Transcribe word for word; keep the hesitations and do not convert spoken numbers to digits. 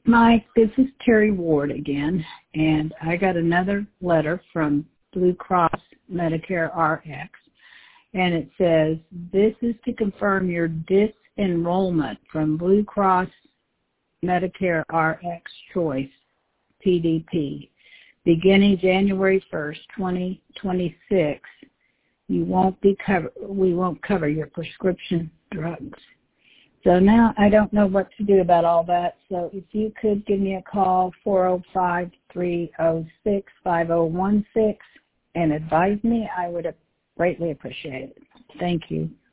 Mike, this is Terry Ward again, and I got another letter from Blue Cross Medicare R X, and it says, this is to confirm your disenrollment from Blue Cross Medicare R X Choice, P D P. Beginning January first, twenty twenty-six, you won't be cover, we won't cover your prescription drugs. So now I don't know what to do about all that. So if you could give me a call, four oh five, three oh six, five oh one six, and advise me, I would greatly appreciate it. Thank you.